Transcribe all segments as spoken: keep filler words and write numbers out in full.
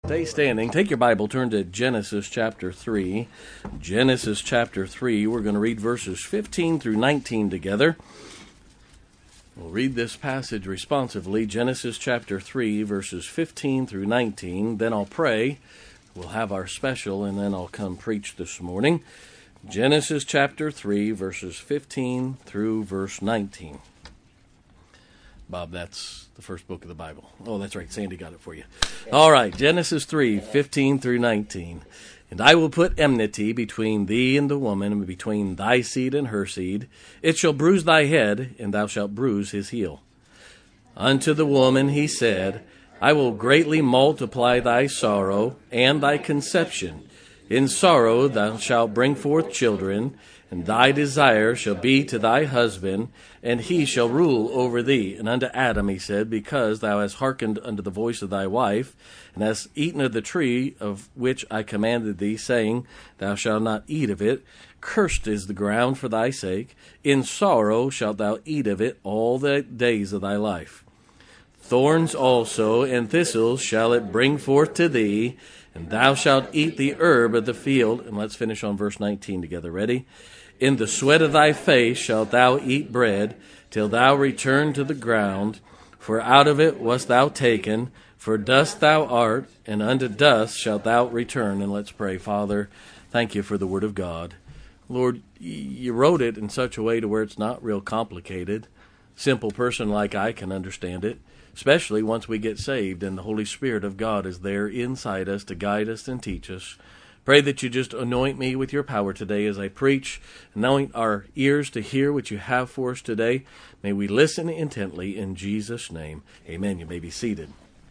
Stay standing. Take your Bible, turn to Genesis chapter three. Genesis chapter three, we're going to read verses fifteen through nineteen together. We'll read this passage responsively, Genesis chapter three, verses fifteen through nineteen. Then I'll pray. We'll have our special, and then I'll come preach this morning. Genesis chapter three, verses fifteen through verse nineteen. Bob, that's the first book of the Bible. Oh, that's right. Sandy got it for you. All right. Genesis three, fifteen through nineteen. And I will put enmity between thee and the woman, and between thy seed and her seed. It shall bruise thy head, and thou shalt bruise his heel. Unto the woman he said, I will greatly multiply thy sorrow and thy conception. In sorrow thou shalt bring forth children, and thy desire shall be to thy husband, and he shall rule over thee. And unto Adam he said, because thou hast hearkened unto the voice of thy wife, and hast eaten of the tree of which I commanded thee, saying, thou shalt not eat of it, cursed is the ground for thy sake. In sorrow shalt thou eat of it all the days of thy life. Thorns also and thistles shall it bring forth to thee, and thou shalt eat the herb of the field. And let's finish on verse nineteen together. Ready? In the sweat of thy face shalt thou eat bread, till thou return to the ground. For out of it wast thou taken, for dust thou art, and unto dust shalt thou return. And let's pray. Father, thank you for the word of God. Lord, you wrote it in such a way to where it's not real complicated. Simple person like I can understand it, especially once we get saved and the Holy Spirit of God is there inside us to guide us and teach us. Pray that you just anoint me with your power today as I preach, anoint our ears to hear what you have for us today. May we listen intently in Jesus' name. Amen. You may be seated.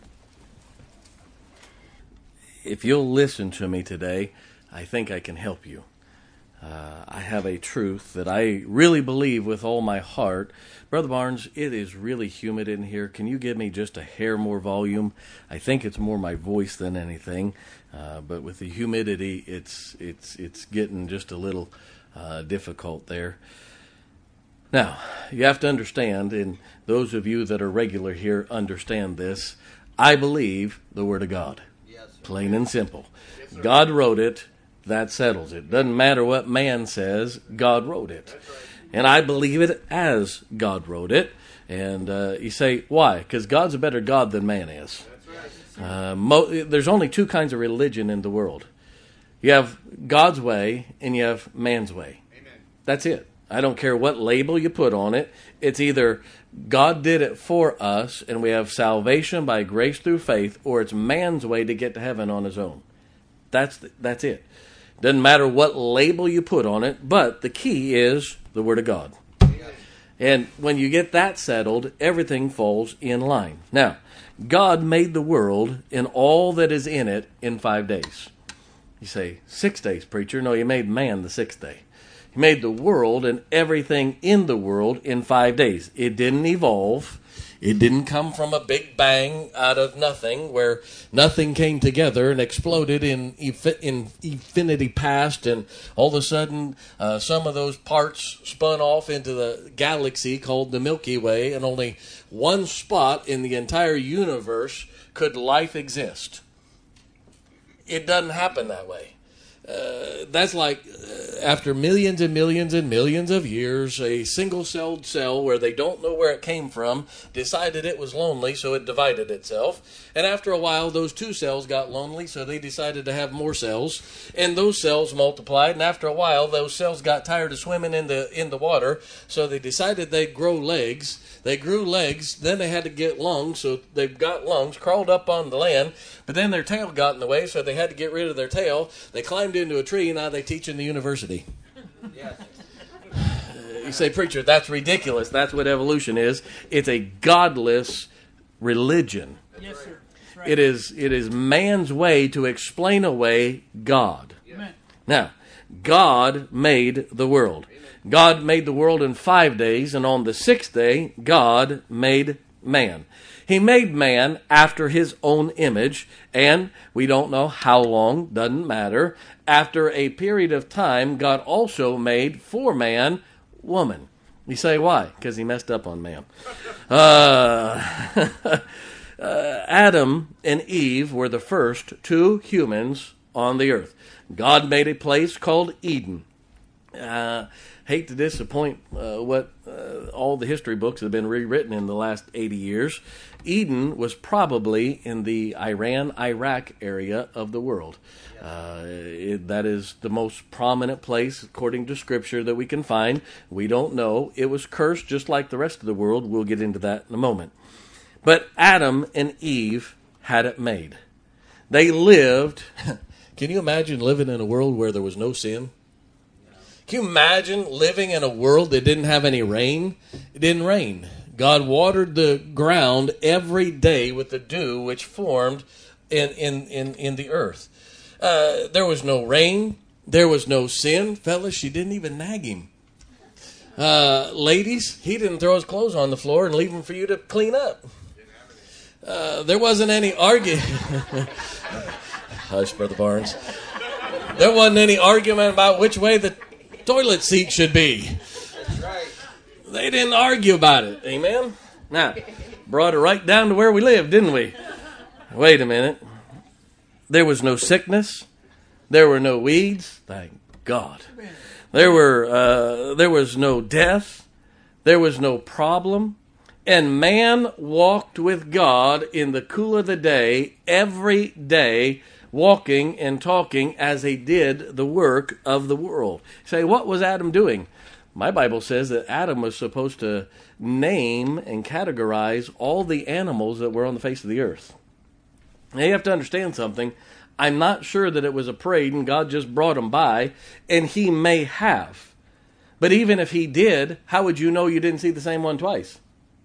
If you'll listen to me today, I think I can help you. Uh, I have a truth that I really believe with all my heart. Brother Barnes, it is really humid in here. Can you give me just a hair more volume? I think it's more my voice than anything. Uh, but with the humidity, it's it's it's getting just a little uh, difficult there. Now, you have to understand, and those of you that are regular here understand this, I believe the Word of God. Yes, plain and simple. Yes, God wrote it. That settles it. Doesn't matter what man says, God wrote it. Right. And I believe it as God wrote it. And uh, you say, why? Because God's a better God than man is. Right. Uh, mo- there's only two kinds of religion in the world. You have God's way and you have man's way. Amen. That's it. I don't care what label you put on it. It's either God did it for us and we have salvation by grace through faith, or it's man's way to get to heaven on his own. That's the, that's it. Doesn't matter what label you put on it, but the key is the Word of God. Yes. And when you get that settled, everything falls in line. Now, God made the world and all that is in it in five days. You say, six days, preacher. No, you made man the sixth day. He made the world and everything in the world in five days. It didn't evolve. It didn't come from a big bang out of nothing where nothing came together and exploded in in infinity past, and all of a sudden uh, some of those parts spun off into the galaxy called the Milky Way, and only one spot in the entire universe could life exist. It doesn't happen that way. Uh, that's like uh, after millions and millions and millions of years, a single-celled cell where they don't know where it came from decided it was lonely, so it divided itself. And after a while, those two cells got lonely, so they decided to have more cells. And those cells multiplied, and after a while, those cells got tired of swimming in the in the water, so they decided they'd grow legs. They grew legs, then they had to get lungs, so they got lungs, crawled up on the land, but then their tail got in the way, so they had to get rid of their tail. They climbed into a tree, and now they teach in the university. Yes. You say, preacher, that's ridiculous. That's what evolution is. It's a godless religion. Yes, sir. Right. It is, it is man's way to explain away God. Amen. Now, God made the world. God made the world in five days, and on the sixth day, God made man. He made man after his own image, and we don't know how long, doesn't matter. After a period of time, God also made for man woman. You say, why? Because he messed up on man. Uh, uh, Adam and Eve were the first two humans on the earth. God made a place called Eden. Uh, hate to disappoint uh, what uh, all the history books have been rewritten in the last eighty years. Eden was probably in the Iran-Iraq area of the world. Uh, it, that is the most prominent place, according to Scripture, that we can find. We don't know. It was cursed just like the rest of the world. We'll get into that in a moment. But Adam and Eve had it made. They lived... Can you imagine living in a world where there was no sin? Can you imagine living in a world that didn't have any rain? It didn't rain. God watered the ground every day with the dew which formed in, in, in, in the earth. Uh, there was no rain. There was no sin. Fellas, she didn't even nag him. Uh, ladies, he didn't throw his clothes on the floor and leave them for you to clean up. Uh, there wasn't any argument. Hush, Brother Barnes. There wasn't any argument about which way the toilet seat should be. They didn't argue about it. Amen? Now, brought it right down to where we live, didn't we? Wait a minute. There was no sickness. There were no weeds. Thank God. There were uh, there was no death. There was no problem. And man walked with God in the cool of the day, every day, walking and talking as he did the work of the world. Say, what was Adam doing? My Bible says that Adam was supposed to name and categorize all the animals that were on the face of the earth. Now, you have to understand something. I'm not sure that it was a parade and God just brought them by, and he may have. But even if he did, how would you know you didn't see the same one twice?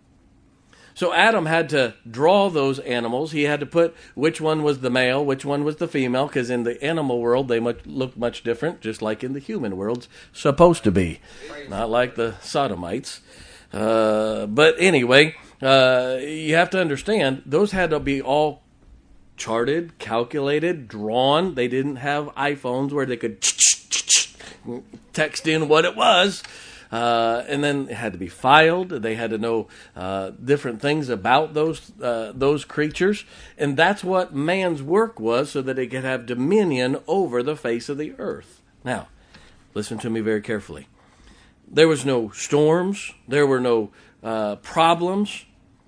So Adam had to draw those animals. He had to put which one was the male, which one was the female, because in the animal world they much, look much different, just like in the human world's supposed to be. Not like the sodomites. Uh, but anyway, uh, you have to understand, those had to be all charted, calculated, drawn. They didn't have iPhones where they could text in what it was. Uh, and then it had to be filed. They had to know uh, different things about those uh, those creatures. And that's what man's work was, so that it could have dominion over the face of the earth. Now, listen to me very carefully. There was no storms. There were no uh, problems.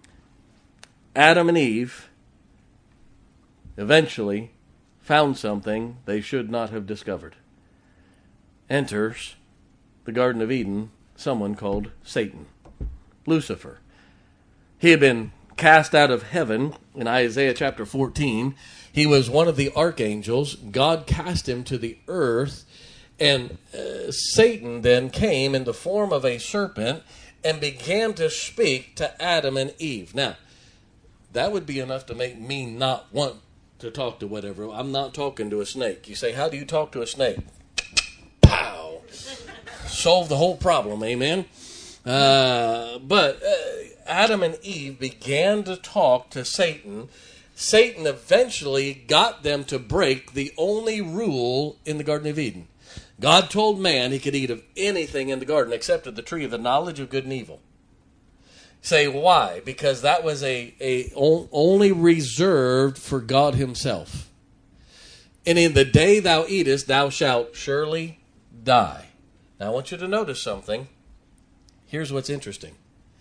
Adam and Eve eventually found something they should not have discovered. Enters the Garden of Eden, someone called Satan, Lucifer. He had been cast out of heaven in Isaiah chapter fourteen. He was one of the archangels. God cast him to the earth, and uh, Satan then came in the form of a serpent and began to speak to Adam and Eve. Now, that would be enough to make me not want to talk to whatever. I'm not talking to a snake. You say, how do you talk to a snake? Pow! Solve the whole problem, amen? Uh, but uh, Adam and Eve began to talk to Satan. Satan eventually got them to break the only rule in the Garden of Eden. God told man he could eat of anything in the garden except of the tree of the knowledge of good and evil. Say, why? Because that was a, a only reserved for God himself. And in the day thou eatest, thou shalt surely die. Now, I want you to notice something. Here's what's interesting.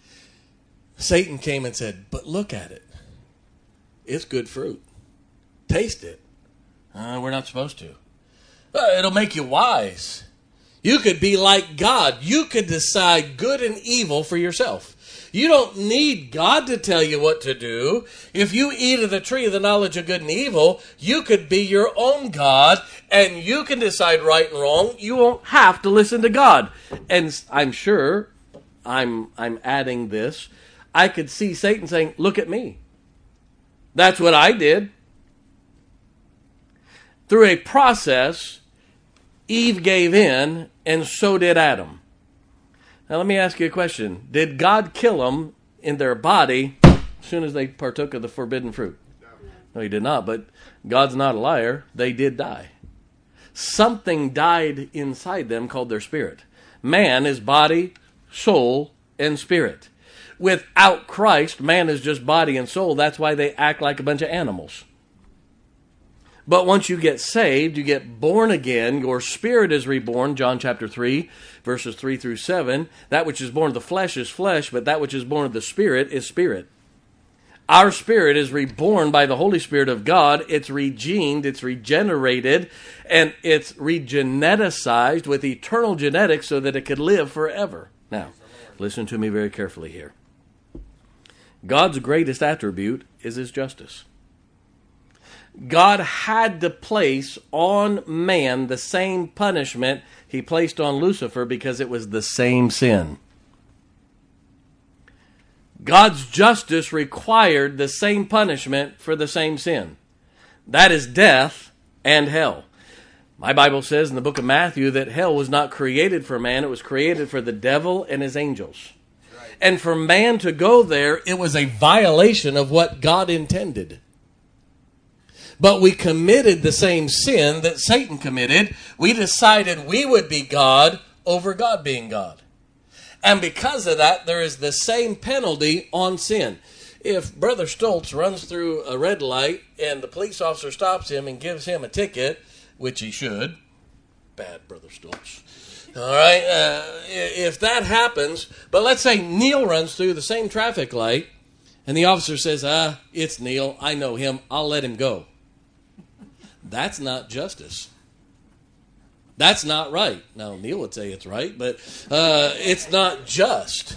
Satan came and said, but look at it. It's good fruit. Taste it. Uh, we're not supposed to. Uh, it'll make you wise. You could be like God. You could decide good and evil for yourself. You don't need God to tell you what to do. If you eat of the tree of the knowledge of good and evil, you could be your own God, and you can decide right and wrong. You won't have to listen to God. And I'm sure, I'm I'm adding this, I could see Satan saying, look at me. That's what I did. Through a process, Eve gave in, and so did Adam. Now let me ask you a question. Did God kill them in their body as soon as they partook of the forbidden fruit? No, he did not, but God's not a liar. They did die. Something died inside them called their spirit. Man is body, soul, and spirit. without Christ, man is just body and soul. That's why they act like a bunch of animals. But once you get saved, you get born again, your spirit is reborn, John chapter three, verses three through seven. That which is born of the flesh is flesh, but that which is born of the Spirit is spirit. Our spirit is reborn by the Holy Spirit of God. It's regened, it's regenerated, and it's regeneticized with eternal genetics so that it could live forever. Now, listen to me very carefully here. God's greatest attribute is His justice. God had to place on man the same punishment He placed on Lucifer because it was the same sin. God's justice required the same punishment for the same sin. That is death and hell. My Bible says in the book of Matthew that hell was not created for man, it was created for the devil and his angels. And for man to go there, it was a violation of what God intended. But we committed the same sin that Satan committed. We decided we would be God over God being God. And because of that, there is the same penalty on sin. If Brother Stoltz runs through a red light and the police officer stops him and gives him a ticket, which he should, bad Brother Stoltz. All right, uh, if that happens, but let's say Neil runs through the same traffic light and the officer says, ah, it's Neil, I know him, I'll let him go. That's not justice. That's not right. Now, Neil would say it's right, but uh, it's not just.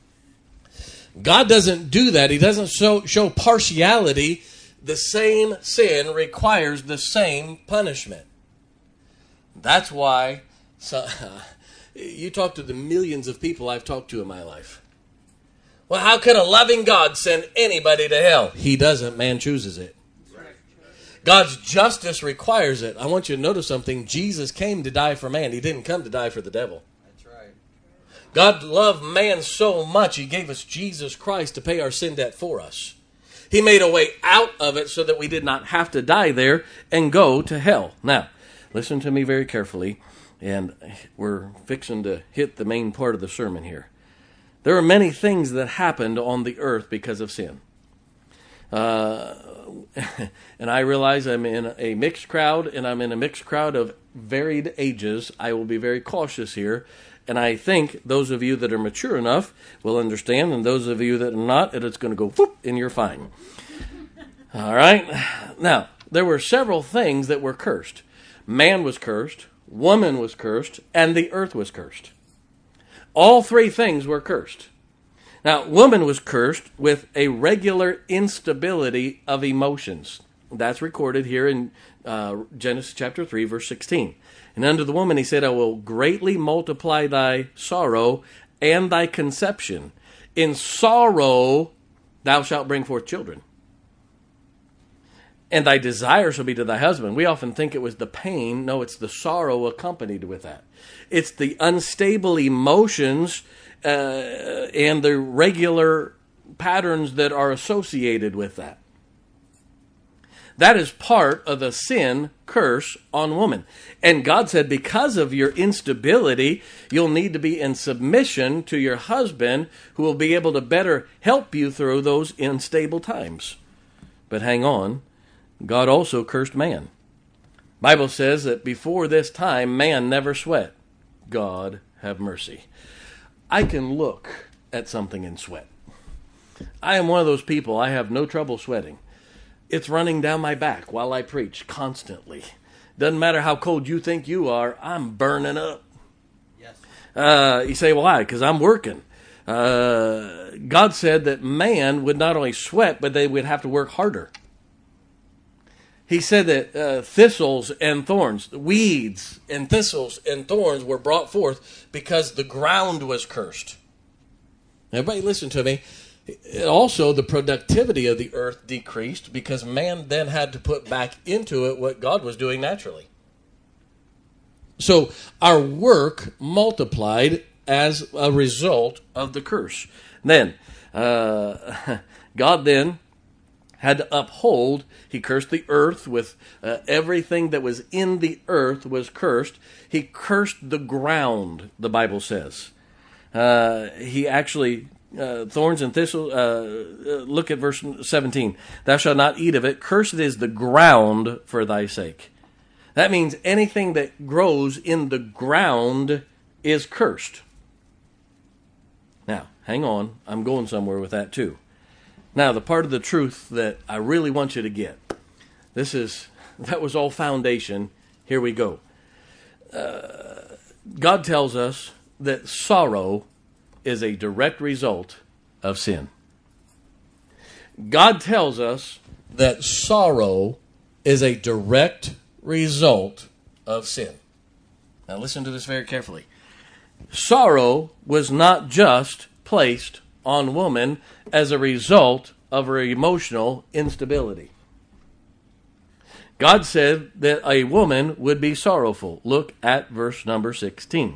God doesn't do that. He doesn't show, show partiality. The same sin requires the same punishment. That's why so, uh, you talk to the millions of people I've talked to in my life. Well, how can a loving God send anybody to hell? He doesn't. Man chooses it. God's justice requires it. I want you to notice something. Jesus came to die for man. He didn't come to die for the devil. That's right. God loved man so much, He gave us Jesus Christ to pay our sin debt for us. He made a way out of it so that we did not have to die there and go to hell. Now, listen to me very carefully, and we're fixing to hit the main part of the sermon here. There are many things that happened on the earth because of sin. Uh, and I realize I'm in a mixed crowd, and I'm in a mixed crowd of varied ages. I will be very cautious here, and I think those of you that are mature enough will understand, and those of you that are not, it's going to go whoop, and you're fine. All right? Now, there were several things that were cursed. Man was cursed, woman was cursed, and the earth was cursed. All three things were cursed. Now, woman was cursed with a regular instability of emotions. That's recorded here in uh, Genesis chapter three, verse sixteen. And unto the woman he said, I will greatly multiply thy sorrow and thy conception. In sorrow thou shalt bring forth children. And thy desire shall be to thy husband. We often think it was the pain. No, it's the sorrow accompanied with that. It's the unstable emotions Uh, and the regular patterns that are associated with that. That is part of the sin curse on woman. And God said, because of your instability, you'll need to be in submission to your husband, who will be able to better help you through those unstable times. But hang on, God also cursed man. Bible says that before this time, man never sweat. God have mercy. I can look at something and sweat. I am one of those people, I have no trouble sweating. It's running down my back while I preach constantly. Doesn't matter how cold you think you are, I'm burning up. Yes. Uh, you say, why? Because I'm working. Uh, God said that man would not only sweat, but they would have to work harder. He said that uh, thistles and thorns, weeds and thistles and thorns were brought forth because the ground was cursed. Everybody listen to me. Also, the productivity of the earth decreased because man then had to put back into it what God was doing naturally. So our work multiplied as a result of the curse. Then, uh, God then had to uphold. He cursed the earth with uh, everything that was in the earth was cursed. He cursed the ground, the Bible says. Uh, he actually uh, thorns and thistles. Uh, uh, look at verse seventeen. Thou shalt not eat of it. Cursed is the ground for thy sake. That means anything that grows in the ground is cursed. Now, hang on. I'm going somewhere with that too. Now, the part of the truth that I really want you to get. This is, that was all foundation. Here we go. Uh, God tells us that sorrow is a direct result of sin. God tells us that sorrow is a direct result of sin. Now listen to this very carefully. Sorrow was not just placed on woman as a result of her emotional instability. God said that a woman would be sorrowful. Look at verse number sixteen.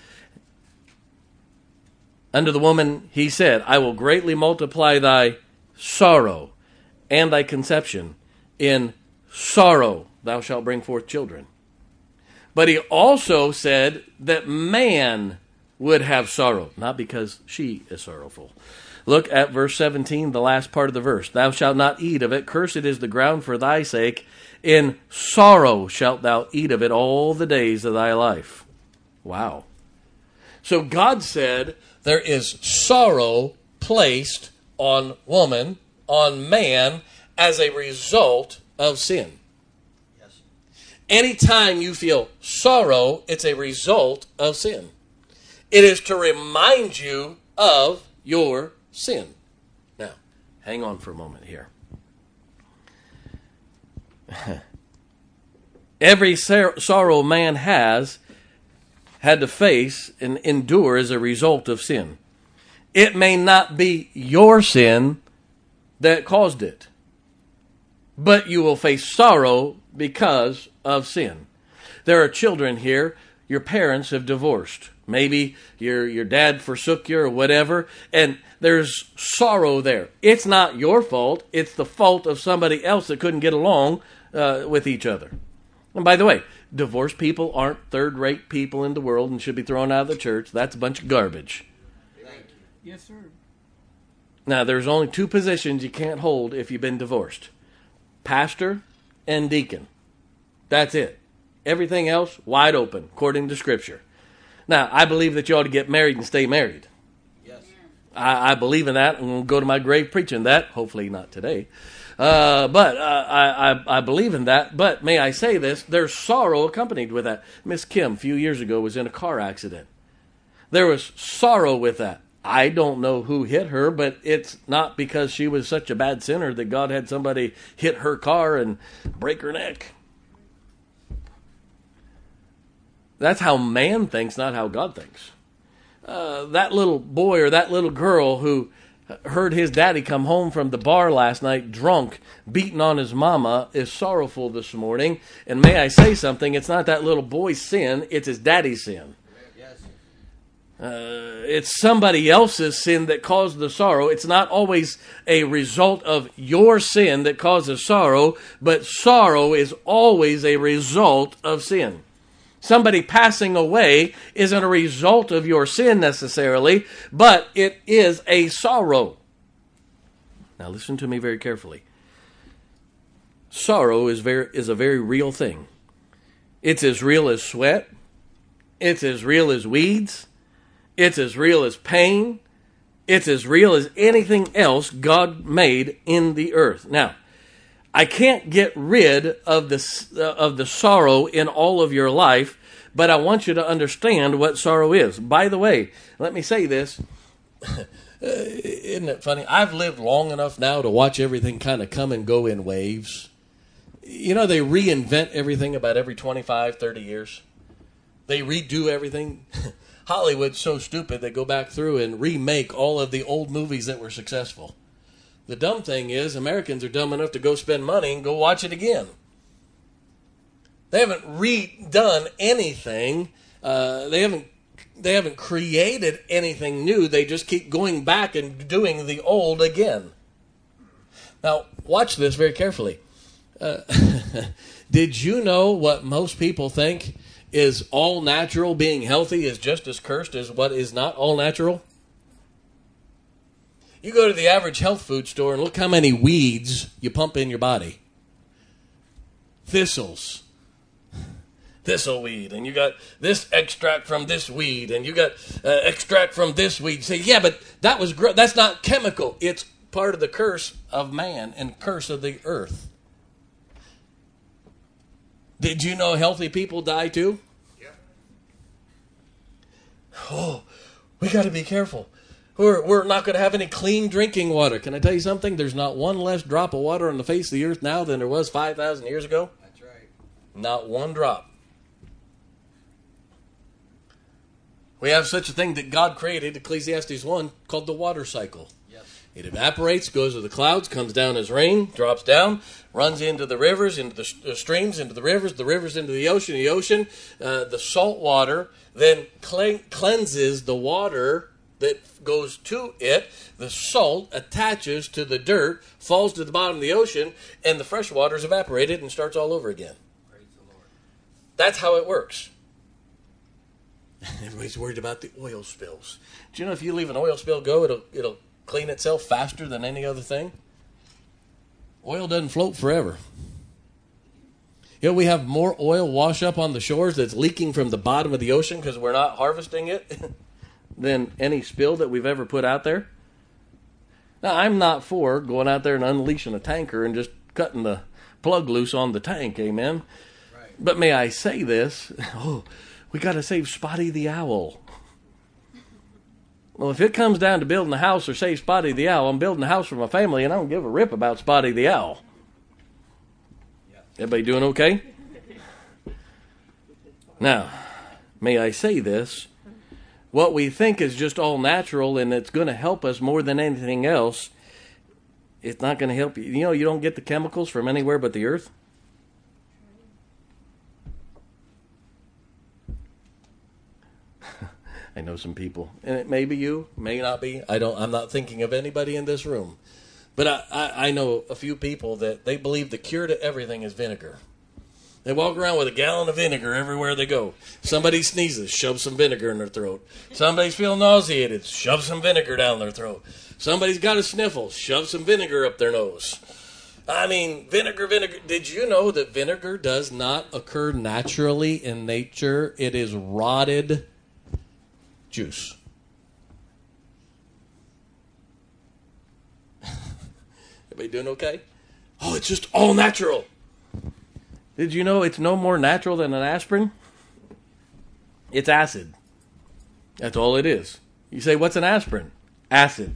Unto the woman he said, I will greatly multiply thy sorrow and thy conception. In sorrow thou shalt bring forth children. But he also said that man would have sorrow, not because she is sorrowful. Look at verse seventeen, the last part of the verse. Thou shalt not eat of it. Cursed is the ground for thy sake. In sorrow shalt thou eat of it all the days of thy life. Wow. So God said there is sorrow placed on woman, on man, as a result of sin. Yes. Anytime you feel sorrow, it's a result of sin. It is to remind you of your sin. Now, hang on for a moment here. Every sor- sorrow man has had to face and endure as a result of sin. It may not be your sin that caused it, but you will face sorrow because of sin. There are children here, your parents have divorced. Maybe your your dad forsook you or whatever, and there's sorrow there. It's not your fault. It's the fault of somebody else that couldn't get along uh, with each other. And by the way, divorced people aren't third-rate people in the world and should be thrown out of the church. That's a bunch of garbage. Thank you. Yes, sir. Now, there's only two positions you can't hold if you've been divorced. Pastor and deacon. That's it. Everything else, wide open, according to Scripture. Now, I believe that you ought to get married and stay married. Yes. I, I believe in that. I'm going to go to my grave preaching that. Hopefully not today. Uh, but uh, I, I, I believe in that. But may I say this? There's sorrow accompanied with that. Miss Kim, a few years ago, was in a car accident. There was sorrow with that. I don't know who hit her, but it's not because she was such a bad sinner that God had somebody hit her car and break her neck. That's how man thinks, not how God thinks. Uh, that little boy or that little girl who heard his daddy come home from the bar last night drunk, beating on his mama, is sorrowful this morning. And may I say something, it's not that little boy's sin, it's his daddy's sin. Uh, it's somebody else's sin that caused the sorrow. It's not always a result of your sin that causes sorrow, but sorrow is always a result of sin. Somebody passing away isn't a result of your sin necessarily, but it is a sorrow. Now listen to me very carefully. Sorrow is very is a very real thing. It's as real as sweat. It's as real as weeds. It's as real as pain. It's as real as anything else God made in the earth. Now, I can't get rid of the, uh, of the sorrow in all of your life, but I want you to understand what sorrow is. By the way, let me say this. Isn't it funny? I've lived long enough now to watch everything kind of come and go in waves. You know, they reinvent everything about every twenty-five, thirty years. They redo everything. Hollywood's so stupid they go back through and remake all of the old movies that were successful. The dumb thing is, Americans are dumb enough to go spend money and go watch it again. They haven't redone anything. Uh, they haven't they haven't created anything new. They just keep going back and doing the old again. Now, watch this very carefully. Uh, did you know what most people think is all natural, being healthy, is just as cursed as what is not all natural? You go to the average health food store and look how many weeds you pump in your body. Thistles. Thistle weed. And you got this extract from this weed. And you got uh, extract from this weed. You say, yeah, but that was gro- that's not chemical. It's part of the curse of man and curse of the earth. Did you know healthy people die too? Yeah. Oh, we got to be careful. We're, we're not going to have any clean drinking water. Can I tell you something? There's not one less drop of water on the face of the earth now than there was five thousand years ago. That's right. Not one drop. We have such a thing that God created, Ecclesiastes one, called the water cycle. Yep. It evaporates, goes to the clouds, comes down as rain, drops down, runs into the rivers, into the streams, into the rivers, the rivers into the ocean, the ocean, uh, the salt water, then cle- cleanses the water that goes to it. The salt attaches to the dirt, falls to the bottom of the ocean, and the fresh water is evaporated and starts all over again. Praise the Lord. That's how it works. Everybody's worried about the oil spills. Do you know if you leave an oil spill go, it'll it'll clean itself faster than any other thing? Oil doesn't float forever. You know, we have more oil wash up on the shores that's leaking from the bottom of the ocean because we're not harvesting it than any spill that we've ever put out there. Now, I'm not for going out there and unleashing a tanker and just cutting the plug loose on the tank, amen? Right. But may I say this? Oh, we got to save Spotty the Owl. Well, if it comes down to building a house or save Spotty the Owl, I'm building a house for my family, and I don't give a rip about Spotty the Owl. Yeah. Everybody doing okay? Now, may I say this? What we think is just all natural and it's going to help us more than anything else, it's not going to help you. You know, you don't get the chemicals from anywhere but the earth. I know some people, and it may be you, may not be. I don't. I'm not thinking of anybody in this room, but I, I, I know a few people that they believe the cure to everything is vinegar. They walk around with a gallon of vinegar everywhere they go. Somebody sneezes, shove some vinegar in their throat. Somebody's feeling nauseated, shove some vinegar down their throat. Somebody's got a sniffle, shove some vinegar up their nose. I mean, vinegar, vinegar. Did you know that vinegar does not occur naturally in nature? It is rotted juice. Everybody doing okay? Oh, it's just all natural. Did you know it's no more natural than an aspirin? It's acid. That's all it is. You say, what's an aspirin? Acid.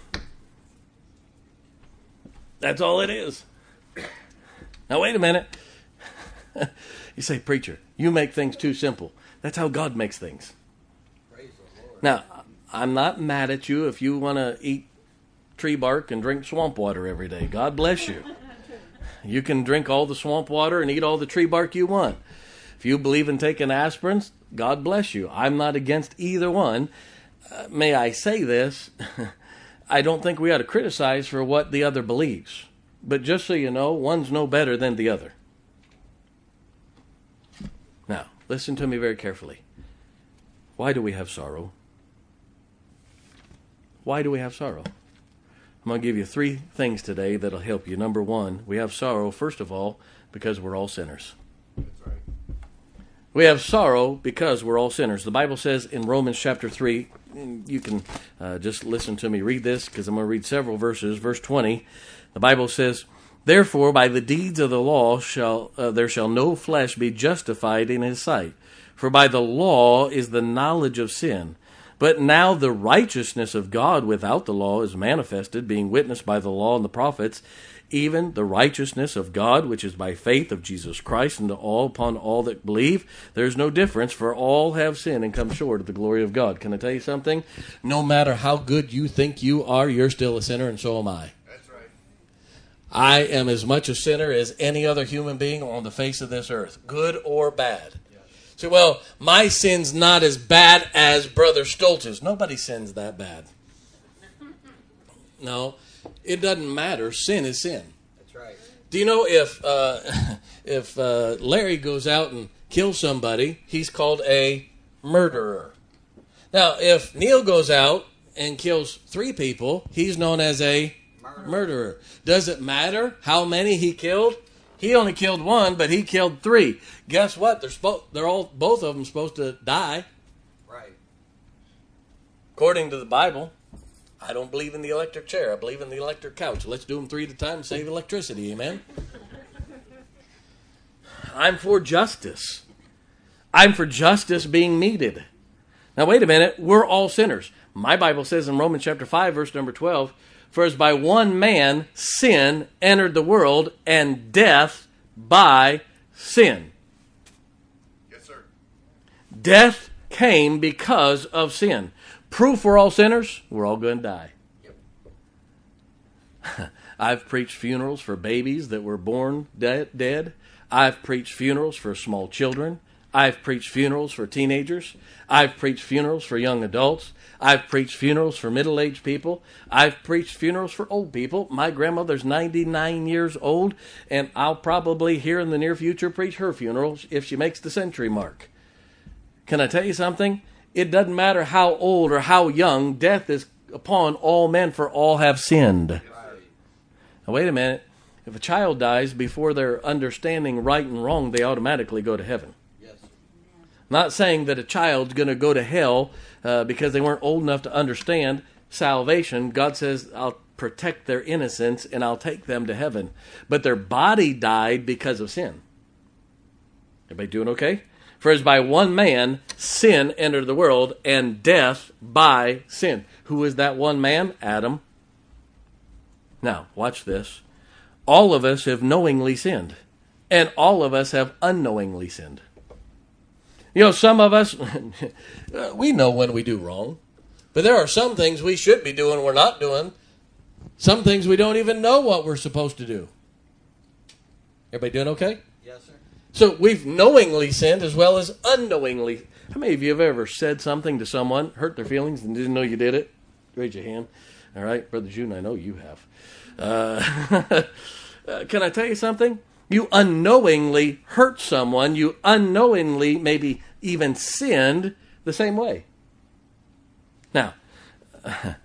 That's all it is. Now, wait a minute. You say, preacher, you make things too simple. That's how God makes things. Praise the Lord. Now, I'm not mad at you if you want to eat tree bark and drink swamp water every day. God bless you. You can drink all the swamp water and eat all the tree bark you want. If you believe in taking aspirins, God bless you. I'm not against either one. Uh, may I say this? I don't think we ought to criticize for what the other believes. But just so you know, one's no better than the other. Now, listen to me very carefully. Why do we have sorrow? Why do we have sorrow? I'm going to give you three things today that'll help you. Number one, we have sorrow, first of all, because we're all sinners. That's right. We have sorrow because we're all sinners. The Bible says in Romans chapter three, you can uh, just listen to me read this because I'm going to read several verses. Verse twenty, the Bible says, therefore, by the deeds of the law shall uh, there shall no flesh be justified in his sight. For by the law is the knowledge of sin. But now the righteousness of God without the law is manifested, being witnessed by the law and the prophets, even the righteousness of God, which is by faith of Jesus Christ, and to all upon all that believe. There is no difference, for all have sinned and come short of the glory of God. Can I tell you something? No matter how good you think you are, you're still a sinner, and so am I. That's right. I am as much a sinner as any other human being on the face of this earth, good or bad. So, well, my sin's not as bad as Brother Stoltz's. Nobody sins that bad. No, it doesn't matter. Sin is sin. That's right. Do you know if uh, if uh, Larry goes out and kills somebody, he's called a murderer. Now, if Neil goes out and kills three people, he's known as a Murderer. murderer. Does it matter how many he killed? He only killed one, but he killed three. Guess what? They're spo- they're all both of them supposed to die. Right. According to the Bible. I don't believe in the electric chair. I believe in the electric couch. Let's do them three at a time and save electricity. Amen? I'm for justice. I'm for justice being meted. Now, wait a minute. We're all sinners. My Bible says in Romans chapter five, verse number twelve, for as by one man sin entered the world, and death by sin. Yes, sir. Death came because of sin. Proof we're all sinners, we're all going to die. Yep. I've preached funerals for babies that were born de- dead. I've preached funerals for small children. I've preached funerals for teenagers. I've preached funerals for young adults. I've preached funerals for middle-aged people. I've preached funerals for old people. My grandmother's ninety-nine years old, and I'll probably here in the near future preach her funeral if she makes the century mark. Can I tell you something? It doesn't matter how old or how young, death is upon all men, for all have sinned. Right. Now, wait a minute. If a child dies before they're understanding right and wrong, they automatically go to heaven. Yes. Not saying that a child's going to go to hell uh, because they weren't old enough to understand salvation. God says, I'll protect their innocence and I'll take them to heaven. But their body died because of sin. Everybody doing okay? For as by one man sin entered the world, and death by sin. Who is that one man? Adam. Now, watch this. All of us have knowingly sinned, and all of us have unknowingly sinned. You know, some of us, we know when we do wrong, but there are some things we should be doing we're not doing. Some things we don't even know what we're supposed to do. Everybody doing okay? Yes, sir. So we've knowingly sinned as well as unknowingly. How many of you have ever said something to someone, hurt their feelings, and didn't know you did it? Raise your hand. All right, Brother June, I know you have. Uh, uh, can I tell you something? You unknowingly hurt someone. You unknowingly maybe even sinned the same way. Now, uh,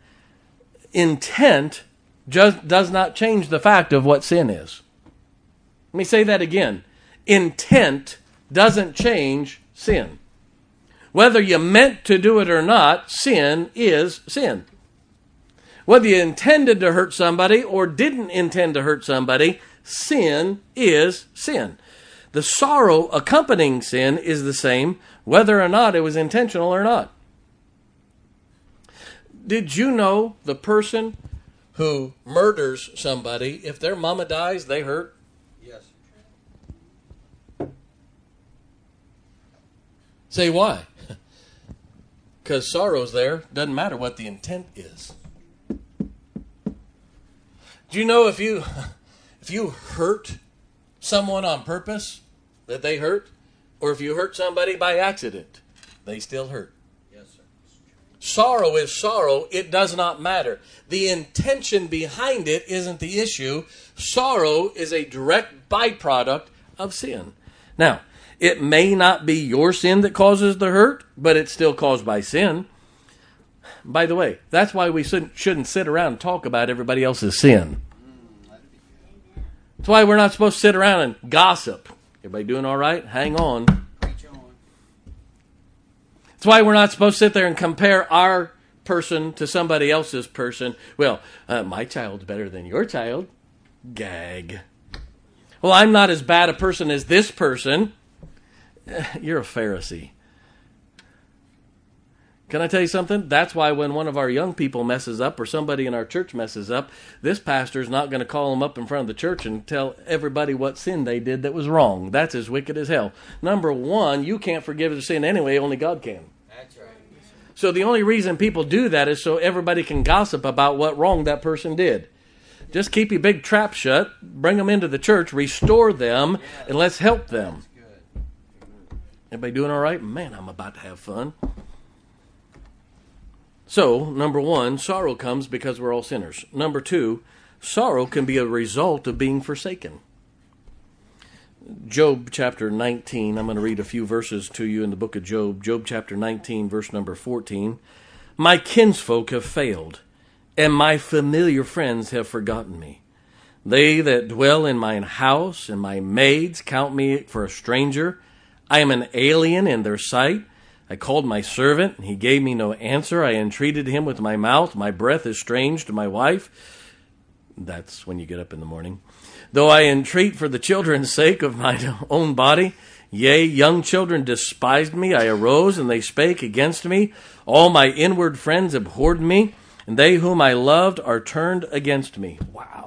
intent just does not change the fact of what sin is. Let me say that again. Intent doesn't change sin. Whether you meant to do it or not, sin is sin. Whether you intended to hurt somebody or didn't intend to hurt somebody, sin is sin. The sorrow accompanying sin is the same, whether or not it was intentional or not. Did you know the person who murders somebody, if their mama dies, they hurt? Yes. Say why? Because sorrow's there. Doesn't matter what the intent is. Do you know if you if you hurt someone on purpose, that they hurt? Or if you hurt somebody by accident, they still hurt? Yes, sir. Sorrow is sorrow. It does not matter. The intention behind it isn't the issue. Sorrow is a direct byproduct of sin. Now, it may not be your sin that causes the hurt, but it's still caused by sin. By the way, that's why we shouldn't sit around and talk about everybody else's sin. That's why we're not supposed to sit around and gossip. Everybody doing all right? Hang on. Preach on. That's why we're not supposed to sit there and compare our person to somebody else's person. Well, uh, my child's better than your child. Gag. Well, I'm not as bad a person as this person. You're a Pharisee. Can I tell you something? That's why when one of our young people messes up or somebody in our church messes up, this pastor's not going to call them up in front of the church and tell everybody what sin they did that was wrong. That's as wicked as hell. Number one, you can't forgive the sin anyway. Only God can. That's right. So the only reason people do that is so everybody can gossip about what wrong that person did. Just keep your big trap shut, bring them into the church, restore them, and let's help them. Good. Everybody doing all right? Man, I'm about to have fun. So, number one, sorrow comes because we're all sinners. Number two, sorrow can be a result of being forsaken. Job chapter nineteen, I'm going to read a few verses to you in the book of Job. Job chapter nineteen, verse number fourteen. My kinsfolk have failed, and my familiar friends have forgotten me. They that dwell in mine house and my maids count me for a stranger. I am an alien in their sight. I called my servant, and he gave me no answer. I entreated him with my mouth. My breath is strange to my wife. That's when you get up in the morning. Though I entreat for the children's sake of my own body, yea, young children despised me. I arose, and they spake against me. All my inward friends abhorred me, and they whom I loved are turned against me. Wow.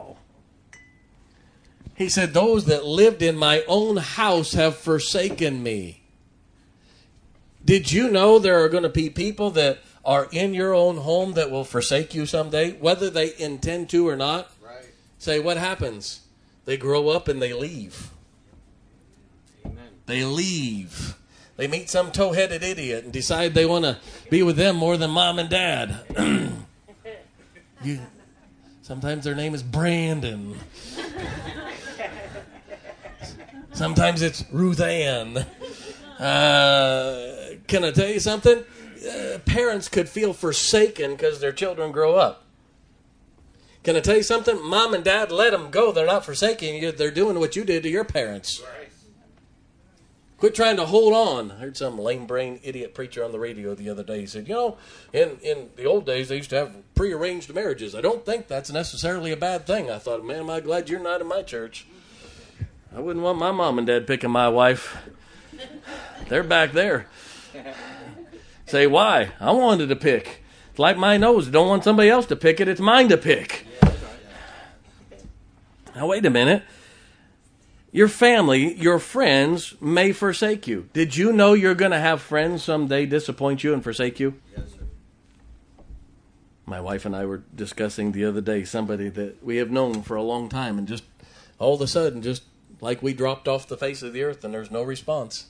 He said, those that lived in my own house have forsaken me. Did you know there are going to be people that are in your own home that will forsake you someday, whether they intend to or not? Right. Say, what happens? They grow up and they leave. Amen. They leave. They meet some toe-headed idiot and decide they want to be with them more than mom and dad. you, sometimes their name is Brandon. Sometimes it's Ruth Ann. Uh, can I tell you something? Uh, parents could feel forsaken because their children grow up. Can I tell you something? Mom and dad, let them go. They're not forsaking you. They're doing what you did to your parents. Right. Quit trying to hold on. I heard some lame-brained idiot preacher on the radio the other day. He said, you know, in, in the old days, they used to have prearranged marriages. I don't think that's necessarily a bad thing. I thought, man, am I glad you're not in my church. I wouldn't want my mom and dad picking my wife. They're back there. Say, why? I wanted to pick. It's like my nose. I don't want somebody else to pick it. It's mine to pick. Now, wait a minute. Your family, your friends may forsake you. Did you know you're going to have friends someday disappoint you and forsake you? Yes, sir. My wife and I were discussing the other day somebody that we have known for a long time, and just all of a sudden, just like we dropped off the face of the earth and there's no response.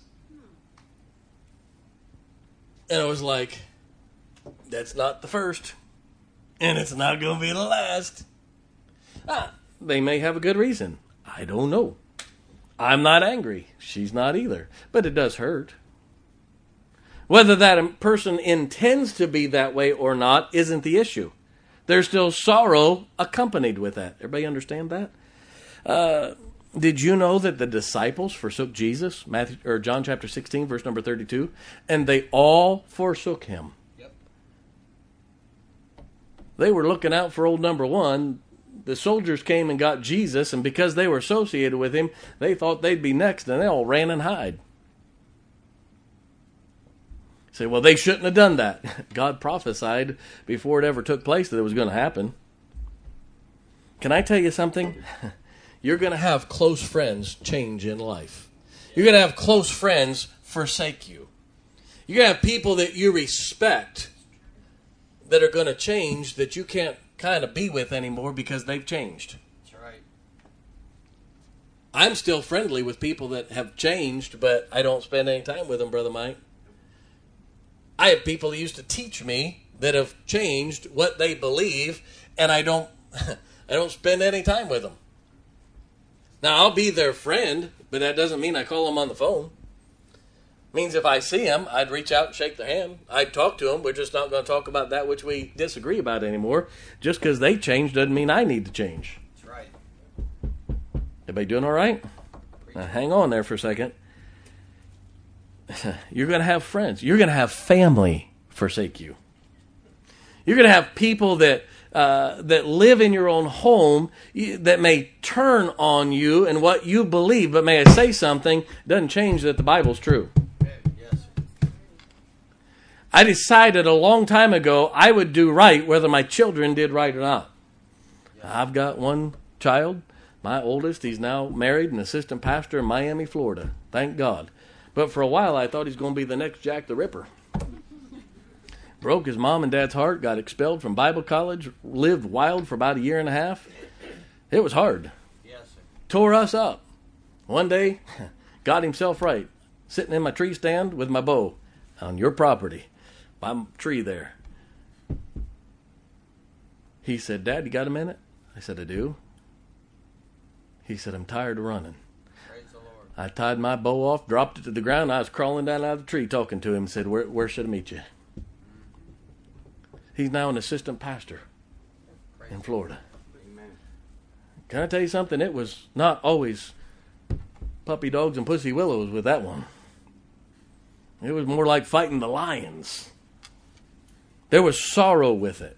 And I was like, that's not the first. And it's not going to be the last. Ah, they may have a good reason. I don't know. I'm not angry. She's not either. But it does hurt. Whether that person intends to be that way or not isn't the issue. There's still sorrow accompanied with that. Everybody understand that? Uh... Did you know that the disciples forsook Jesus? Matthew or John chapter sixteen, verse number thirty-two, and they all forsook him. Yep. They were looking out for old number one. The soldiers came and got Jesus, and because they were associated with him, they thought they'd be next, and they all ran and hid. Say, well, they shouldn't have done that. God prophesied before it ever took place that it was going to happen. Can I tell you something? You're going to have close friends change in life. You're going to have close friends forsake you. You're going to have people that you respect that are going to change that you can't kind of be with anymore because they've changed. That's right. I'm still friendly with people that have changed, but I don't spend any time with them, Brother Mike. I have people that used to teach me that have changed what they believe, and I don't, I don't spend any time with them. Now, I'll be their friend, but that doesn't mean I call them on the phone. It means if I see them, I'd reach out and shake their hand. I'd talk to them. We're just not going to talk about that which we disagree about anymore. Just because they changed doesn't mean I need to change. That's right. Everybody doing all right? Now, hang on there for a second. You're going to have friends. You're going to have family forsake you. You're going to have people that uh, that live in your own home that may turn on you and what you believe, but may I say something, doesn't change that the Bible's true. Yes. I decided a long time ago I would do right whether my children did right or not. Yes. I've got one child, my oldest. He's now married, an assistant pastor in Miami, Florida. Thank God. But for a while I thought he's going to be the next Jack the Ripper. Broke his mom and dad's heart, got expelled from Bible college, lived wild for about a year and a half. It was hard. Yes, sir. Tore us up. One day, got himself right, sitting in my tree stand with my bow on your property, by tree there. He said, Dad, you got a minute? I said, I do. He said, I'm tired of running. Praise the Lord. I tied my bow off, dropped it to the ground. I was crawling down out of the tree talking to him and said, where, where should I meet you? He's now an assistant pastor Praise in Florida. Amen. Can I tell you something? It was not always puppy dogs and pussy willows with that one. It was more like fighting the lions. There was sorrow with it.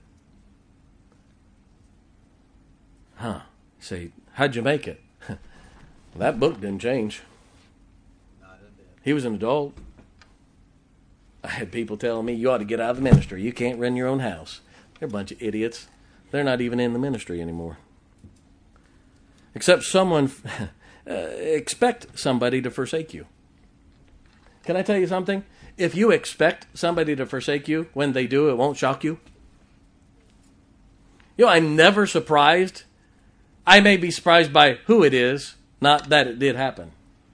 Huh. Say, how'd you make it? That book didn't change. Not a bit. He was an adult. I had people telling me, you ought to get out of the ministry. You can't run your own house. They're a bunch of idiots. They're not even in the ministry anymore. Except someone, uh, expect somebody to forsake you. Can I tell you something? If you expect somebody to forsake you, when they do, it won't shock you. You know, I'm never surprised. I may be surprised by who it is, not that it did happen.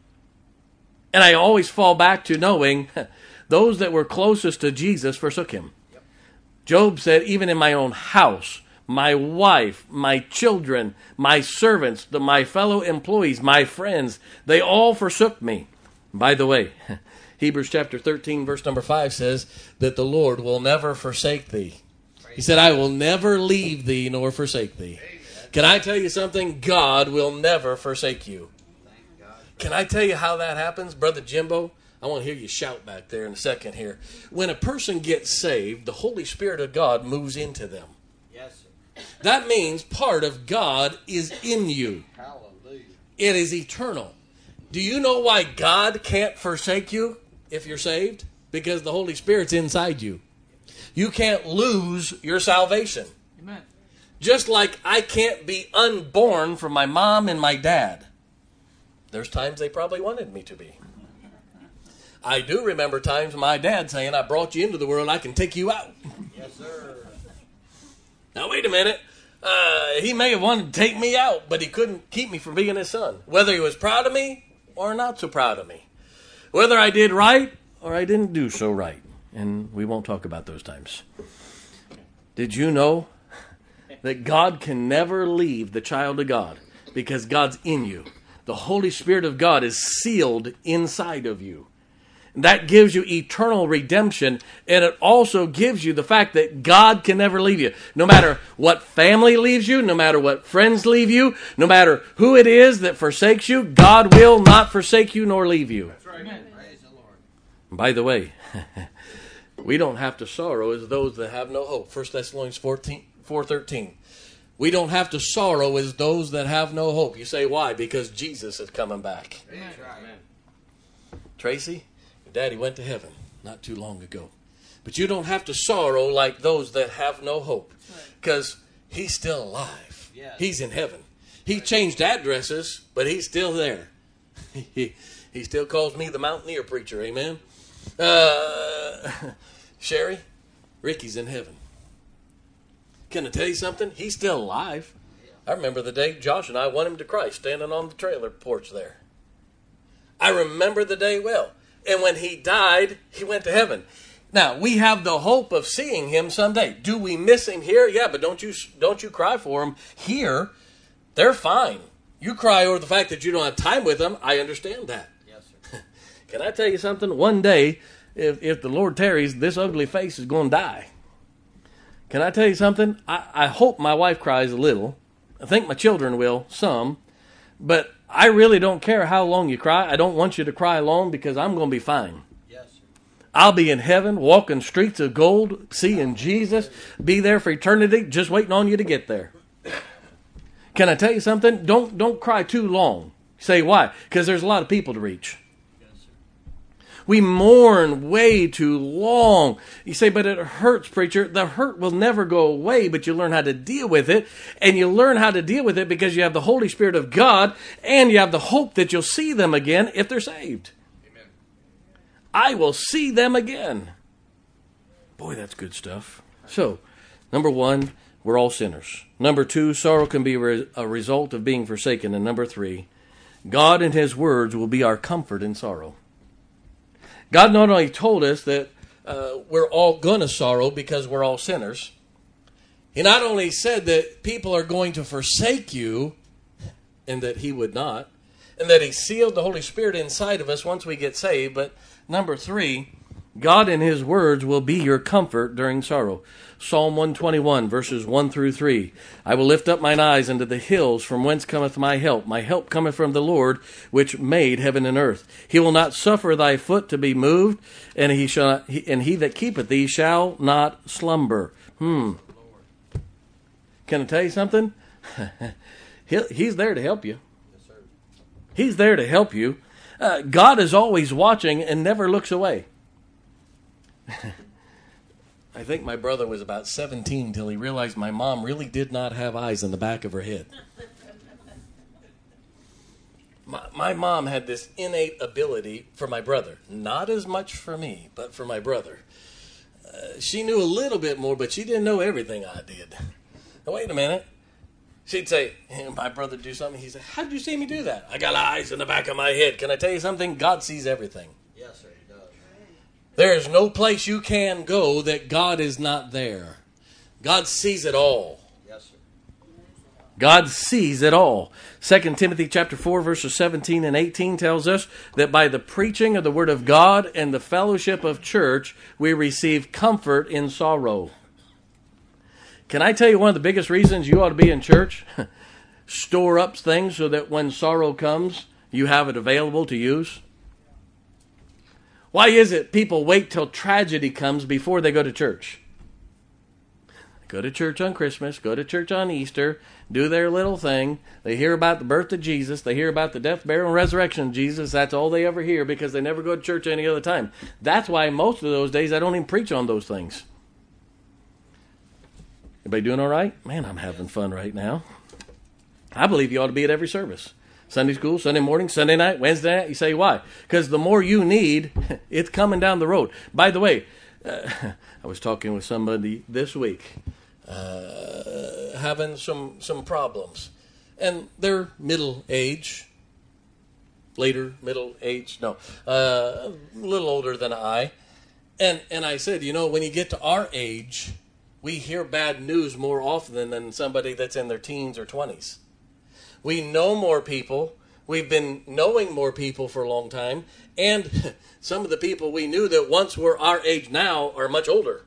And I always fall back to knowing those that were closest to Jesus forsook him. Yep. Job said, even in my own house, my wife, my children, my servants, the, my fellow employees, my friends, they all forsook me. By the way, Hebrews chapter thirteen, verse number five says that the Lord will never forsake thee. He said, I will never leave thee nor forsake thee. Can I tell you something? God will never forsake you. Can I tell you how that happens? Brother Jimbo, I want to hear you shout back there in a second here. When a person gets saved, the Holy Spirit of God moves into them. Yes, sir. That means part of God is in you. Hallelujah. It is eternal. Do you know why God can't forsake you if you're saved? Because the Holy Spirit's inside you. You can't lose your salvation. Amen. Just like I can't be unborn from my mom and my dad. There's times they probably wanted me to be. I do remember times my dad saying, I brought you into the world, I can take you out. Yes, sir. Now, wait a minute. Uh, he may have wanted to take me out, but he couldn't keep me from being his son. Whether he was proud of me or not so proud of me. Whether I did right or I didn't do so right. And we won't talk about those times. Did you know that God can never leave the child of God because God's in you? The Holy Spirit of God is sealed inside of you. That gives you eternal redemption, and it also gives you the fact that God can never leave you. No matter what family leaves you, no matter what friends leave you, no matter who it is that forsakes you, God will not forsake you nor leave you. That's right. Amen. Praise the Lord. By the way, we don't have to sorrow as those that have no hope. First Thessalonians four thirteen. We don't have to sorrow as those that have no hope. You say, why? Because Jesus is coming back. That's right. Amen. Tracy, your daddy went to heaven not too long ago. But you don't have to sorrow like those that have no hope. Because he's still alive. Yes. He's in heaven. He changed addresses, but he's still there. he, he still calls me the Mountaineer preacher, amen? Uh, Sherry, Ricky's in heaven. Can I tell you something? He's still alive. I remember the day Josh and I won him to Christ standing on the trailer porch there. I remember the day well. And when he died, he went to heaven. Now, we have the hope of seeing him someday. Do we miss him here? Yeah, but don't you don't you cry for him here. They're fine. You cry over the fact that you don't have time with them. I understand that. Yes, sir. Can I tell you something? One day, if, if the Lord tarries, this ugly face is going to die. Can I tell you something? I, I hope my wife cries a little. I think my children will, some. But I really don't care how long you cry. I don't want you to cry long because I'm going to be fine. Yes, sir. I'll be in heaven, walking streets of gold, seeing Jesus, be there for eternity, just waiting on you to get there. Can I tell you something? Don't don't cry too long. Say why? Because there's a lot of people to reach. We mourn way too long. You say, but it hurts, preacher. The hurt will never go away, but you learn how to deal with it. And you learn how to deal with it because you have the Holy Spirit of God and you have the hope that you'll see them again if they're saved. Amen. I will see them again. Boy, that's good stuff. So, number one, we're all sinners. Number two, sorrow can be a result of being forsaken. And number three, God and His words will be our comfort in sorrow. God not only told us that uh, we're all going to sorrow because we're all sinners. He not only said that people are going to forsake you, and that He would not, and that He sealed the Holy Spirit inside of us once we get saved. But number three, God in his words will be your comfort during sorrow. Psalm one twenty-one, verses one through three. I will lift up mine eyes unto the hills, from whence cometh my help. My help cometh from the Lord, which made heaven and earth. He will not suffer thy foot to be moved, and he shall not, he, and he that keepeth thee shall not slumber. Hmm. Can I tell you something? he, he's there to help you. Yes, sir. He's there to help you. Uh, God is always watching and never looks away. I think my brother was about seventeen till he realized my mom really did not have eyes in the back of her head. My, my mom had this innate ability for my brother. Not as much for me, but for my brother. Uh, she knew a little bit more, but she didn't know everything I did. Now, wait a minute. She'd say, hey, my brother do something. He'd say, how did you see me do that? I got eyes in the back of my head. Can I tell you something? God sees everything. Yes, sir, he does. There is no place you can go that God is not there. God sees it all. Yes, sir. God sees it all. Second Timothy chapter four, verses seventeen and eighteen tells us that by the preaching of the word of God and the fellowship of church, we receive comfort in sorrow. Can I tell you one of the biggest reasons you ought to be in church? Store up things so that when sorrow comes, you have it available to use. Why is it people wait till tragedy comes before they go to church? Go to church on Christmas, go to church on Easter, do their little thing. They hear about the birth of Jesus. They hear about the death, burial, and resurrection of Jesus. That's all they ever hear because they never go to church any other time. That's why most of those days I don't even preach on those things. Everybody doing all right? Man, I'm having fun right now. I believe you ought to be at every service. Sunday school, Sunday morning, Sunday night, Wednesday night. You say, why? Because the more you need, it's coming down the road. By the way, uh, I was talking with somebody this week, uh, having some, some problems. And they're middle age, later middle age, no, uh, a little older than I. And, and I said, you know, when you get to our age, we hear bad news more often than somebody that's in their teens or twenties. We know more people. We've been knowing more people for a long time. And some of the people we knew that once were our age now are much older.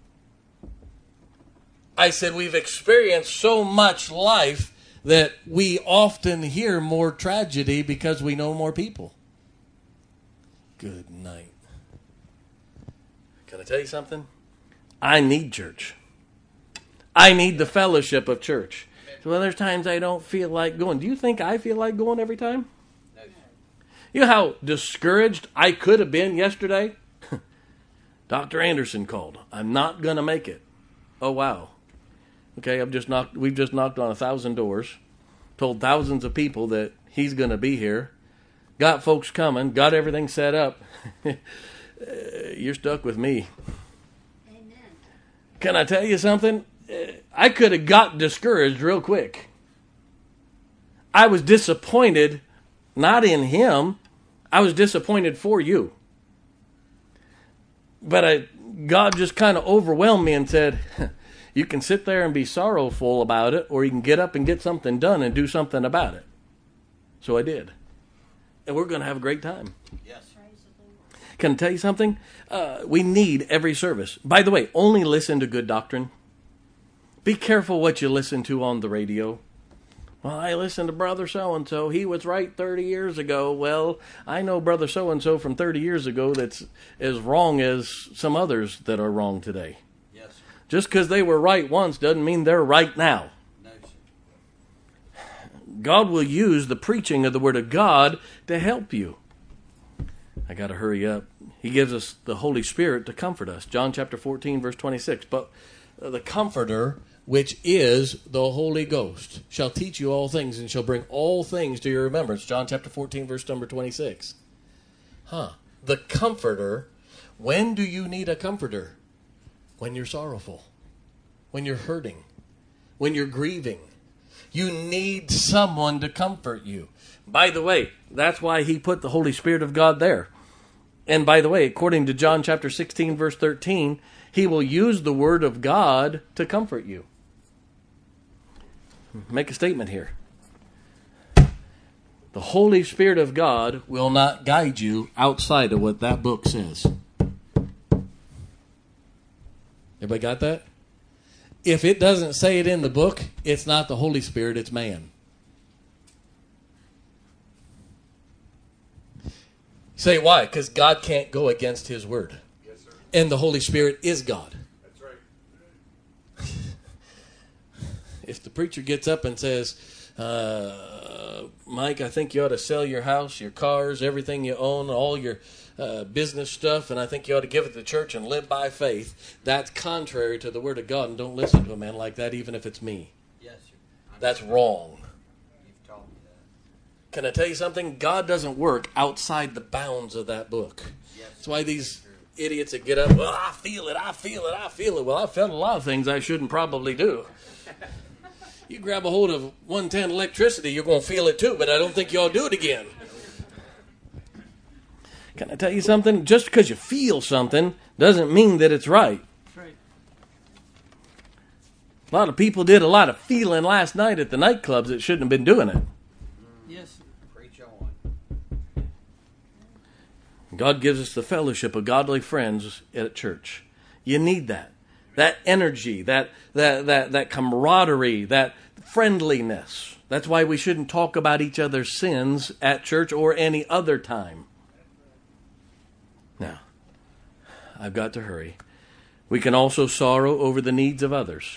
I said we've experienced so much life that we often hear more tragedy because we know more people. Good night. Can I tell you something? I need church. I need the fellowship of church. So well, there's times I don't feel like going. Do you think I feel like going every time? No. You know how discouraged I could have been yesterday? Doctor Anderson called. I'm not going to make it. Oh, wow. Okay, I've just knocked. We've just knocked on a thousand doors, told thousands of people that he's going to be here, got folks coming, got everything set up. You're stuck with me. Amen. Can I tell you something? I could have got discouraged real quick. I was disappointed, not in him. I was disappointed for you. But I, God just kind of overwhelmed me and said, you can sit there and be sorrowful about it, or you can get up and get something done and do something about it. So I did. And we're going to have a great time. Yes. Can I tell you something? Uh, we need every service. By the way, only listen to good doctrine. Be careful what you listen to on the radio. Well, I listened to Brother So-and-so. He was right thirty years ago. Well, I know Brother So-and-so from thirty years ago that's as wrong as some others that are wrong today. Yes. Just because they were right once doesn't mean they're right now. No, sir. God will use the preaching of the Word of God to help you. I got to hurry up. He gives us the Holy Spirit to comfort us. John chapter fourteen, verse twenty-six. But the Comforter, which is the Holy Ghost, shall teach you all things and shall bring all things to your remembrance. John chapter fourteen, verse number twenty-six. Huh. The Comforter. When do you need a comforter? When you're sorrowful. When you're hurting. When you're grieving. You need someone to comfort you. By the way, that's why he put the Holy Spirit of God there. And by the way, according to John chapter sixteen, verse thirteen, he will use the Word of God to comfort you. Make a statement here. The Holy Spirit of God will not guide you outside of what that book says. Everybody got that? If it doesn't say it in the book, it's not the Holy Spirit, it's man. Say why? Because God can't go against his word. Yes, sir. And the Holy Spirit is God. That's right. If the preacher gets up and says, uh, Mike, I think you ought to sell your house, your cars, everything you own, all your uh, business stuff, and I think you ought to give it to the church and live by faith, that's contrary to the word of God, and don't listen to a man like that, even if it's me. Yes, sir. I'm That's sure. wrong. You've taught me that. Can I tell you something? God doesn't work outside the bounds of that book. Yes. That's why these idiots that get up, well, I feel it, I feel it, I feel it. Well, I felt a lot of things I shouldn't probably do. You grab a hold of one ten electricity, you're going to feel it too, but I don't think you ought to do it again. Can I tell you something? Just because you feel something doesn't mean that it's right. That's right. A lot of people did a lot of feeling last night at the nightclubs that shouldn't have been doing it. Yes. Preach on. God gives us the fellowship of godly friends at church. You need that. That energy, that that that that camaraderie, that friendliness. That's why we shouldn't talk about each other's sins at church or any other time. Now, I've got to hurry. We can also sorrow over the needs of others.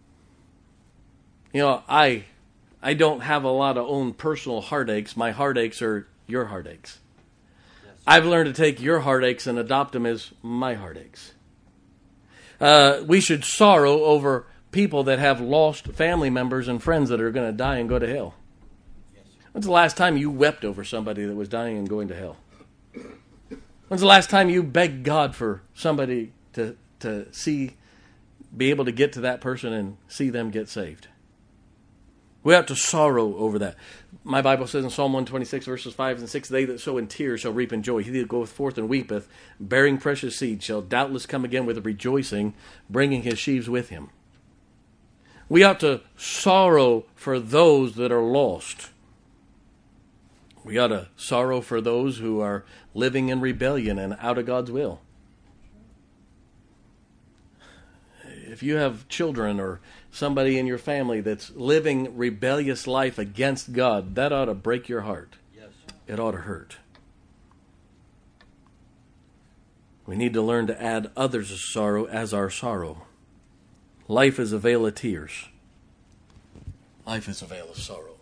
You know, I I don't have a lot of own personal heartaches. My heartaches are your heartaches. Yes. I've learned to take your heartaches and adopt them as my heartaches. Uh, we should sorrow over people that have lost family members and friends that are going to die and go to hell. Yes, sir. When's the last time you wept over somebody that was dying and going to hell? When's the last time you begged God for somebody to to see, be able to get to that person and see them get saved? We have to sorrow over that. My Bible says in Psalm one twenty-six, verses five and six, they that sow in tears shall reap in joy. He that goeth forth and weepeth, bearing precious seed, shall doubtless come again with rejoicing, bringing his sheaves with him. We ought to sorrow for those that are lost. We ought to sorrow for those who are living in rebellion and out of God's will. If you have children or somebody in your family that's living rebellious life against God, that ought to break your heart. Yes. It ought to hurt. We need to learn to add others' sorrow as our sorrow. Life is a vale of tears. Life is a vale of sorrow.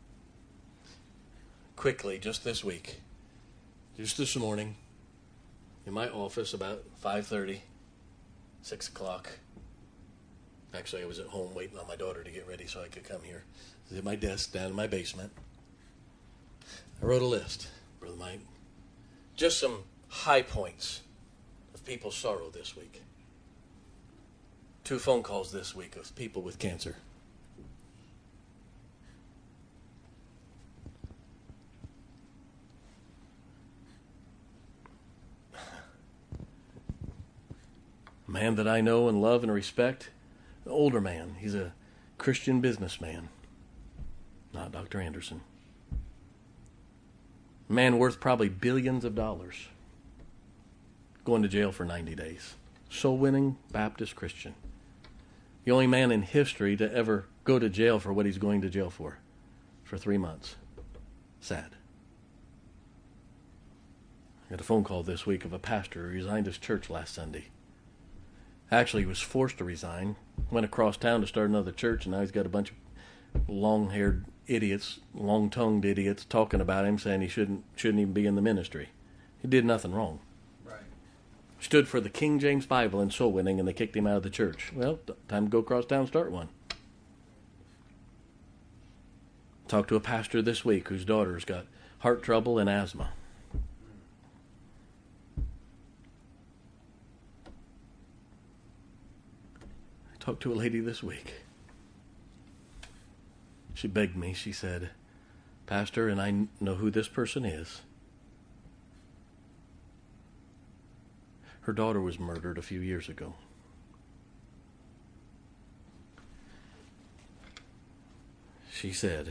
Quickly, just this week, just this morning, in my office about five thirty, six o'clock. Actually, I was at home waiting on my daughter to get ready so I could come here. I was at my desk down in my basement. I wrote a list, Brother Mike. Just some high points of people's sorrow this week. Two phone calls this week of people with cancer. A man that I know and love and respect, an older man. He's a Christian businessman, not Doctor Anderson. A man worth probably billions of dollars, going to jail for ninety days. Soul-winning Baptist Christian. The only man in history to ever go to jail for what he's going to jail for, for three months. Sad. I got a phone call this week of a pastor who resigned his church last Sunday. Actually, he was forced to resign. Went across town to start another church, and now he's got a bunch of long-haired idiots, long-tongued idiots talking about him, saying he shouldn't shouldn't even be in the ministry. He did nothing wrong. Right. Stood for the King James Bible in soul winning, and they kicked him out of the church. Well, time to go across town and start one. Talked to a pastor this week whose daughter's got heart trouble and asthma. Talked to a lady this week. She begged me. She said, Pastor, and I know who this person is. Her daughter was murdered a few years ago. She said,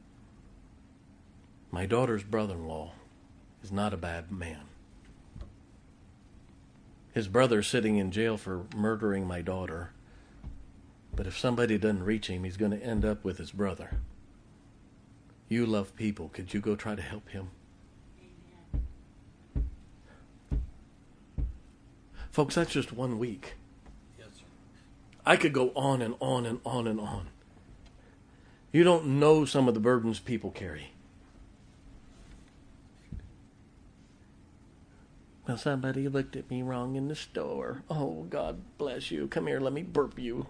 my daughter's brother-in-law is not a bad man. His brother's sitting in jail for murdering my daughter. But if somebody doesn't reach him, he's going to end up with his brother. You love people. Could you go try to help him? Amen. Folks, that's just one week. Yes, sir. I could go on and on and on and on. You don't know some of the burdens people carry. Well, somebody looked at me wrong in the store. Oh, God bless you. Come here, let me burp you.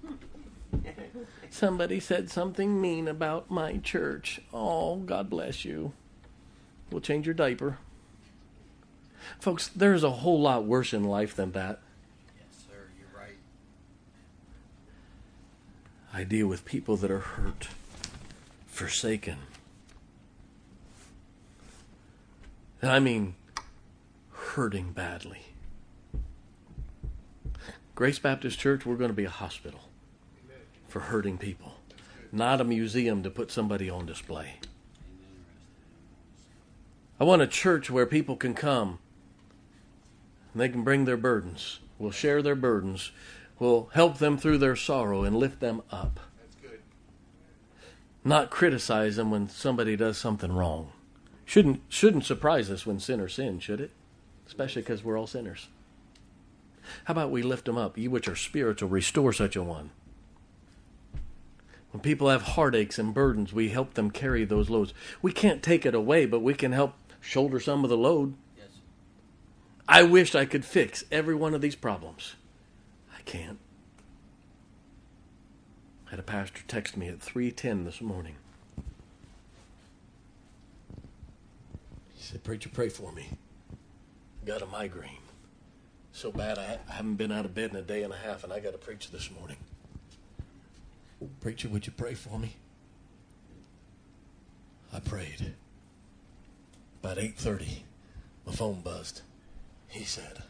Somebody said something mean about my church. Oh, God bless you. We'll change your diaper. Folks, there's a whole lot worse in life than that. Yes, sir. You're right. I deal with people that are hurt, forsaken. And I mean hurting badly. Grace Baptist Church, we're going to be a hospital for hurting people, not a museum to put somebody on display. I want a church where people can come and they can bring their burdens. We'll share their burdens. We'll help them through their sorrow and lift them up. That's good. Not criticize them when somebody does something wrong. Shouldn't shouldn't surprise us when sinners sin, should it? Especially because we're all sinners. How about we lift them up? You which are spiritual, restore such a one. When people have heartaches and burdens, we help them carry those loads. We can't take it away, but we can help shoulder some of the load. Yes. I wish I could fix every one of these problems. I can't. I had a pastor text me at three ten this morning. He said, "Preacher, pray for me. I got a migraine. So bad I haven't been out of bed in a day and a half, and I got to preach this morning. Preacher, would you pray for me?" I prayed. About eight thirty, my phone buzzed. He said,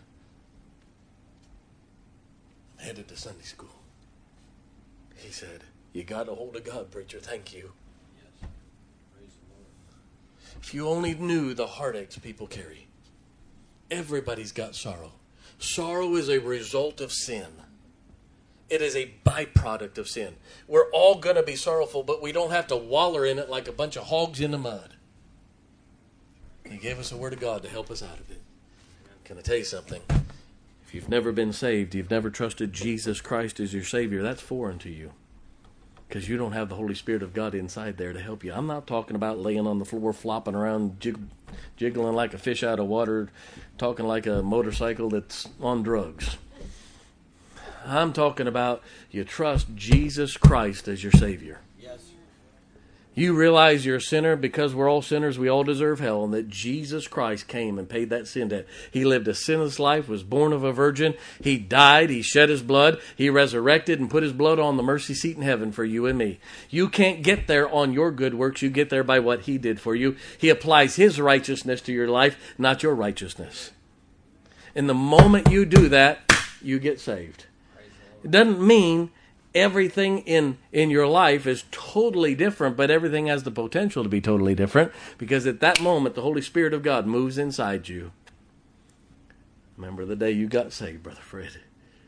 "I'm headed to Sunday school." He said, "You got a hold of God, preacher. Thank you." Yes. Praise the Lord. If you only knew the heartaches people carry. Everybody's got sorrow. Sorrow is a result of sin. It is a byproduct of sin. We're all going to be sorrowful, but we don't have to waller in it like a bunch of hogs in the mud. He gave us the Word of God to help us out of it. Can I tell you something? If you've never been saved, you've never trusted Jesus Christ as your Savior, that's foreign to you. Because you don't have the Holy Spirit of God inside there to help you. I'm not talking about laying on the floor, flopping around, jig, jiggling like a fish out of water, talking like a motorcycle that's on drugs. I'm talking about you trust Jesus Christ as your Savior. Yes. You realize you're a sinner because we're all sinners. We all deserve hell. And that Jesus Christ came and paid that sin debt. He lived a sinless life, was born of a virgin. He died. He shed his blood. He resurrected and put his blood on the mercy seat in heaven for you and me. You can't get there on your good works. You get there by what he did for you. He applies his righteousness to your life, not your righteousness. And the moment you do that, you get saved. It doesn't mean everything in, in your life is totally different, but everything has the potential to be totally different because at that moment, the Holy Spirit of God moves inside you. Remember the day you got saved, Brother Fred.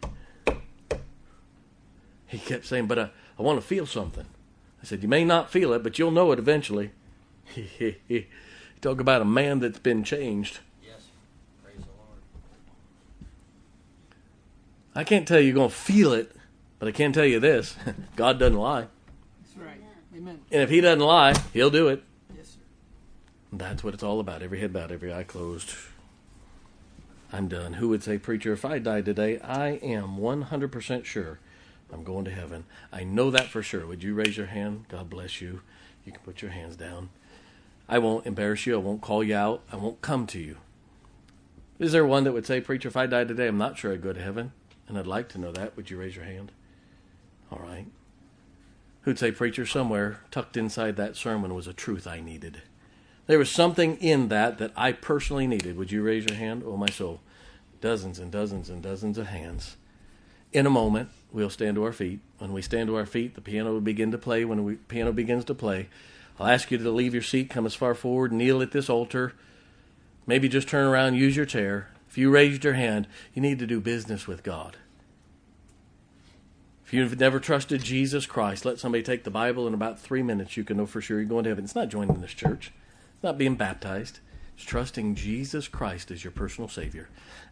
He kept saying, but I, I want to feel something. I said, you may not feel it, but you'll know it eventually. Talk about a man that's been changed. I can't tell you you're going to feel it, but I can tell you this. God doesn't lie. That's right. Amen. And if he doesn't lie, he'll do it. Yes, sir. That's what it's all about. Every head bowed, every eye closed. I'm done. Who would say, preacher, if I died today, I am one hundred percent sure I'm going to heaven. I know that for sure. Would you raise your hand? God bless you. You can put your hands down. I won't embarrass you. I won't call you out. I won't come to you. Is there one that would say, preacher, if I died today, I'm not sure I'd go to heaven? And I'd like to know that. Would you raise your hand? All right. Who'd say, preacher, somewhere tucked inside that sermon was a truth I needed. There was something in that that I personally needed. Would you raise your hand? Oh, my soul. Dozens and dozens and dozens of hands. In a moment, we'll stand to our feet. When we stand to our feet, the piano will begin to play. When the piano begins to play, I'll ask you to leave your seat, come as far forward, kneel at this altar. Maybe just turn around, use your chair. If you raised your hand, you need to do business with God. If you've never trusted Jesus Christ, let somebody take the Bible. In about three minutes, you can know for sure you're going to heaven. It's not joining this church. It's not being baptized. It's trusting Jesus Christ as your personal Savior.